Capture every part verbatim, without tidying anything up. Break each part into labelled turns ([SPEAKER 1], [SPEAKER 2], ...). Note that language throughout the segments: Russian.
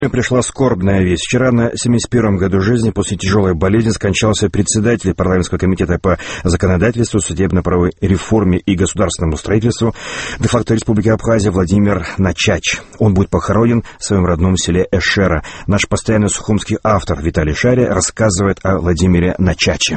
[SPEAKER 1] Пришла скорбная весть. Вчера на семьдесят первом году жизни после тяжелой болезни скончался председатель парламентского комитета по законодательству, судебно-правовой реформе и государственному строительству де-факто Республики Абхазия Владимир Начач. Он будет похоронен в своем родном селе Эшера. Наш постоянный сухумский автор Виталий Шария рассказывает о Владимире Начаче.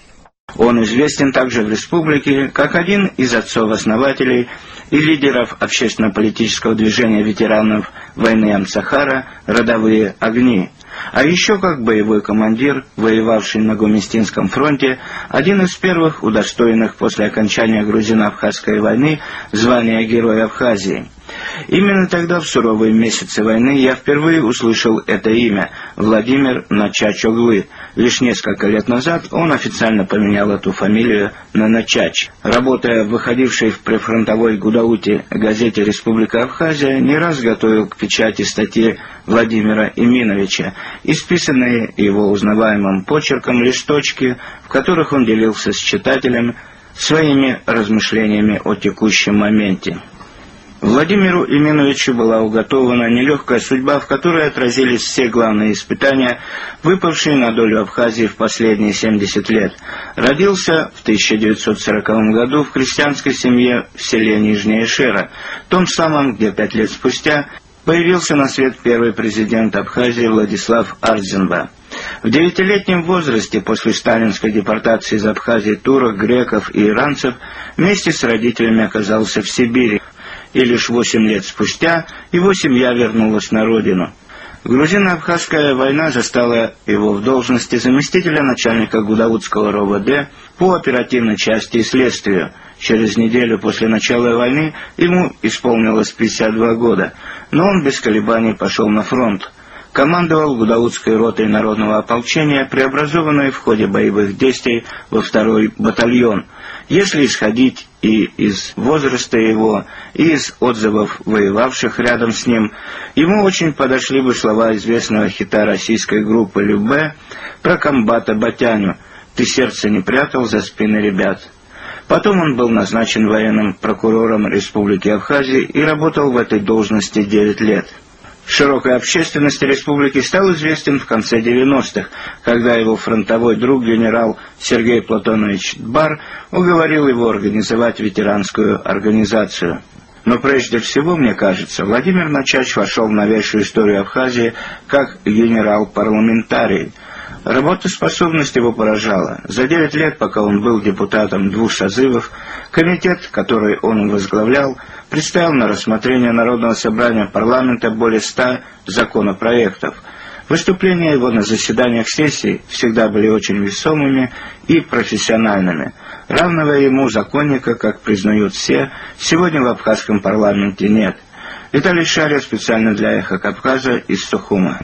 [SPEAKER 2] Он известен также в республике как один из отцов-основателей и лидеров общественно-политического движения ветеранов войны Амцахара «Родовые огни», а еще как боевой командир, воевавший на Гоместинском фронте, один из первых удостоенных после окончания грузино-абхазской войны звания Героя Абхазии. Именно тогда, в суровые месяцы войны, я впервые услышал это имя – Владимир Начач Оглы. Лишь несколько лет назад он официально поменял эту фамилию на Начач. Работая в выходившей в прифронтовой Гудауте газете «Республика Абхазия», не раз готовил к печати статьи Владимира Иминовича, исписанные его узнаваемым почерком листочки, в которых он делился с читателем своими размышлениями о текущем моменте. Владимиру Иминовичу была уготована нелегкая судьба, в которой отразились все главные испытания, выпавшие на долю Абхазии в последние семьдесят лет. Родился в тысяча девятьсот сороковом году в крестьянской семье в селе Нижняя Эшера, том самом, где пять лет спустя появился на свет первый президент Абхазии Владислав Ардзинба. В девятилетнем возрасте после сталинской депортации из Абхазии турок, греков и иранцев вместе с родителями оказался в Сибири, и лишь восемь лет спустя его семья вернулась на родину. Грузино-абхазская война застала его в должности заместителя начальника Гудаутского РОВД по оперативной части и следствию. Через неделю после начала войны ему исполнилось пятьдесят два года, но он без колебаний пошел на фронт. Командовал Гудаутской ротой народного ополчения, преобразованной в ходе боевых действий во второй батальон. Если исходить и из возраста его, и из отзывов воевавших рядом с ним, ему очень подошли бы слова известного хита российской группы «Любэ» про комбата Батяню «Ты сердце не прятал за спины ребят». Потом он был назначен военным прокурором Республики Абхазия и работал в этой должности девять лет. Широкой общественности республики стал известен в конце девяностых, когда его фронтовой друг генерал Сергей Платонович Бар уговорил его организовать ветеранскую организацию. Но прежде всего, мне кажется, Владимир Начач вошел в новейшую историю Абхазии как генерал-парламентарий. Работоспособность его поражала. За девять лет, пока он был депутатом двух созывов, комитет, который он возглавлял, представил на рассмотрение Народного собрания парламента более ста законопроектов. Выступления его на заседаниях сессий всегда были очень весомыми и профессиональными. Равного ему законника, как признают все, сегодня в абхазском парламенте нет. Виталий Шария специально для Эхо Кавказа из Сухума.